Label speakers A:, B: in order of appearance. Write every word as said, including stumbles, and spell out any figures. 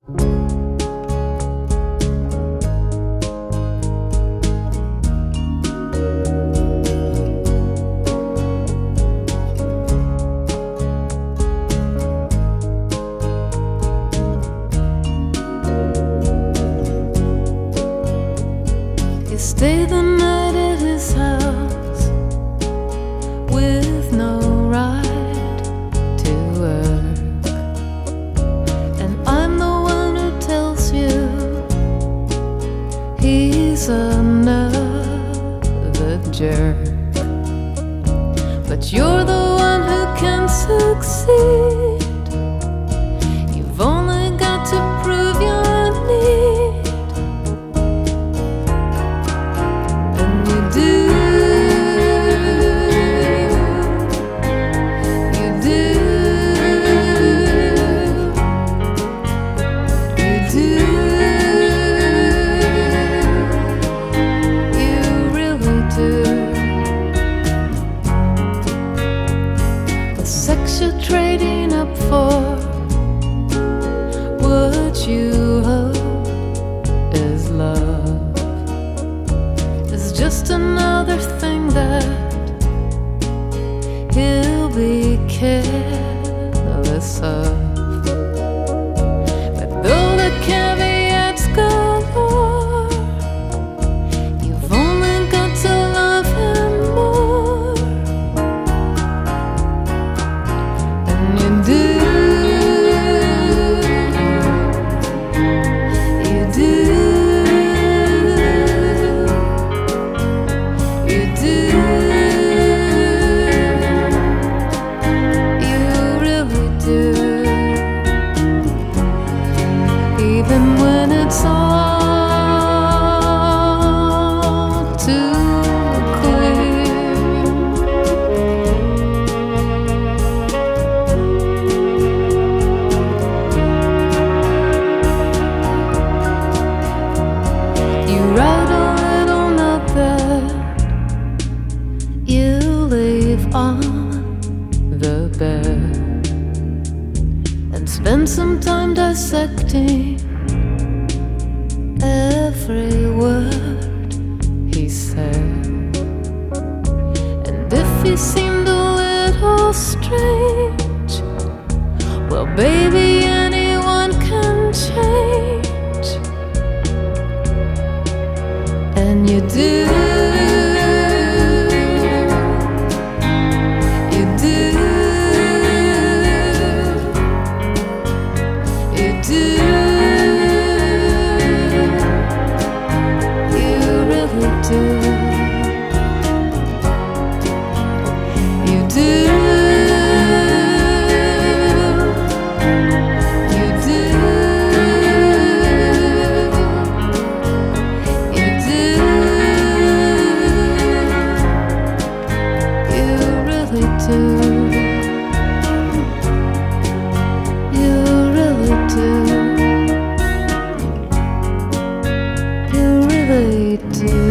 A: You stay the night at his house with no ride to work, and I'm the one who tells you he's another jerk. But you're the one who can succeed. You've only got to prove your need. You're trading up for what you hope is love. It's just another thing that he'll be careless of. But though the caveats galore, you've only got to love him more. You do, you do, you do, you really do. Even when it's all too on the bed and spend some time dissecting every word he said. And if he seemed a little strange, well, baby, anyone can change. And you do. Do